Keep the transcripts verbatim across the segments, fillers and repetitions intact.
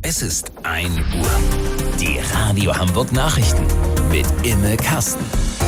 Es ist ein Uhr. Die Radio Hamburg Nachrichten mit Imme Kasten.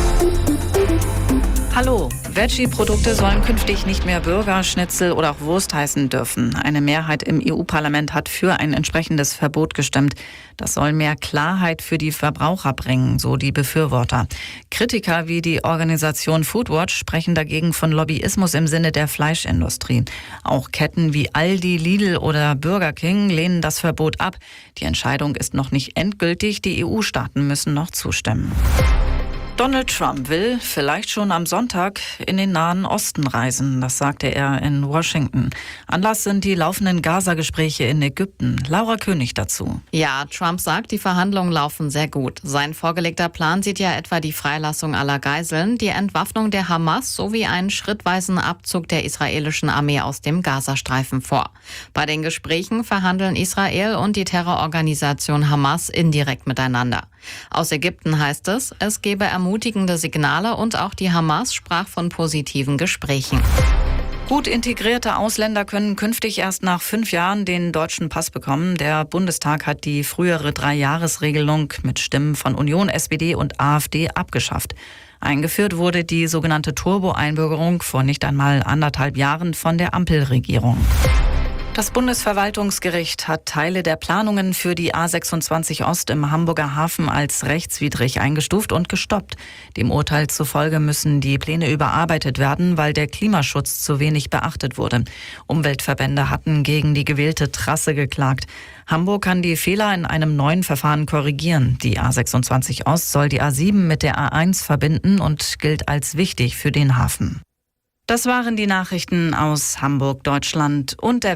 Hallo, Veggie-Produkte sollen künftig nicht mehr Burger, Schnitzel oder auch Wurst heißen dürfen. Eine Mehrheit im E U-Parlament hat für ein entsprechendes Verbot gestimmt. Das soll mehr Klarheit für die Verbraucher bringen, so die Befürworter. Kritiker wie die Organisation Foodwatch sprechen dagegen von Lobbyismus im Sinne der Fleischindustrie. Auch Ketten wie Aldi, Lidl oder Burger King lehnen das Verbot ab. Die Entscheidung ist noch nicht endgültig. Die E U-Staaten müssen noch zustimmen. Donald Trump will vielleicht schon am Sonntag in den Nahen Osten reisen, das sagte er in Washington. Anlass sind die laufenden Gaza-Gespräche in Ägypten. Laura König dazu. Ja, Trump sagt, die Verhandlungen laufen sehr gut. Sein vorgelegter Plan sieht ja etwa die Freilassung aller Geiseln, die Entwaffnung der Hamas sowie einen schrittweisen Abzug der israelischen Armee aus dem Gazastreifen vor. Bei den Gesprächen verhandeln Israel und die Terrororganisation Hamas indirekt miteinander. Aus Ägypten heißt es, es gebe ermutigende Signale und auch die Hamas sprach von positiven Gesprächen. Gut integrierte Ausländer können künftig erst nach fünf Jahren den deutschen Pass bekommen. Der Bundestag hat die frühere Drei-Jahres-Regelung mit Stimmen von Union, S P D und AfD abgeschafft. Eingeführt wurde die sogenannte Turbo-Einbürgerung vor nicht einmal anderthalb Jahren von der Ampelregierung. Das Bundesverwaltungsgericht hat Teile der Planungen für die A sechsundzwanzig Ost im Hamburger Hafen als rechtswidrig eingestuft und gestoppt. Dem Urteil zufolge müssen die Pläne überarbeitet werden, weil der Klimaschutz zu wenig beachtet wurde. Umweltverbände hatten gegen die gewählte Trasse geklagt. Hamburg kann die Fehler in einem neuen Verfahren korrigieren. Die A sechsundzwanzig Ost soll die A sieben mit der A eins verbinden und gilt als wichtig für den Hafen. Das waren die Nachrichten aus Hamburg, Deutschland und der